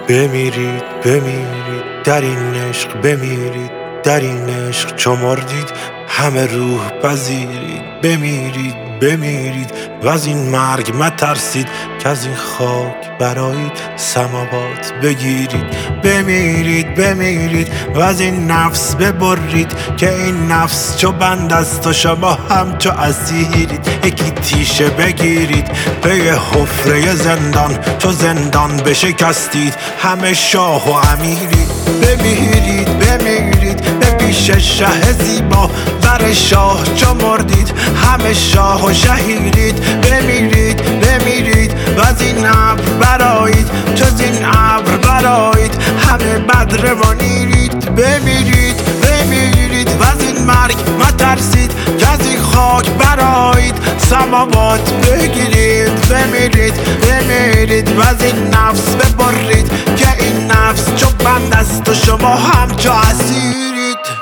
بمیرید در این عشق، بمیرید در این عشق چو مردید همه روح پذیرید. بمیرید و از این مرگ مترسید که از این خاک برایید سماوات بگیرید. بمیرید و از این نفس ببرید که این نفس چو بند است و شما هم چو اسیرید. یکی تیشه بگیرید پی حفره زندان، چو زندان بشکستید همه شاه و امیرید. بمیرید به پیش شه زیبا، بر شاه چو مردید همه شاه و شهیرید. بمیرید و از این ابر برآیید، چو این ابر برآیید همه بدر و نیرید. بمیرید و از این مرگ مترسید که از این خاک برآیید سماوات بگیرید. بمیرید و از این نفس ببرید که این نفس چو بند است و شما هم چو اسیرید.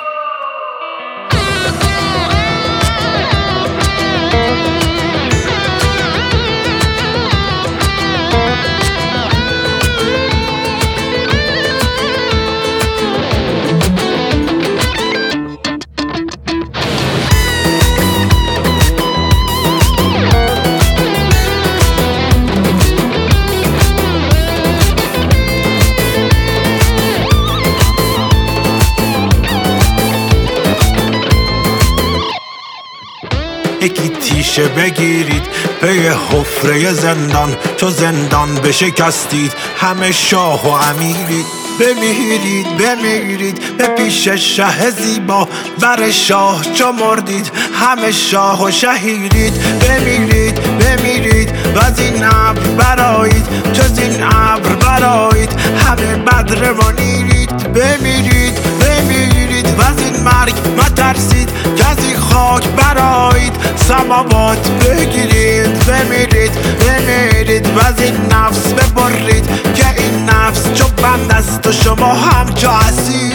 یکی تیشه بگیرید پی حفره زندان، چو زندان بشکستید همه شاه و امیرید. بمیرید به پیش شه زیبا، بر شاه چو مردید همه شاه و شهیرید. بمیرید و از این ابر برآیید، چو این ابر برآیید همه بدر و نیرید. بمیرید و از این مرگ مترسید که از این خاک برآیید سماوات بگیرید. بمیرید و از این نفس ببرید که این نفس چو بند است و شما هم چو اسیر.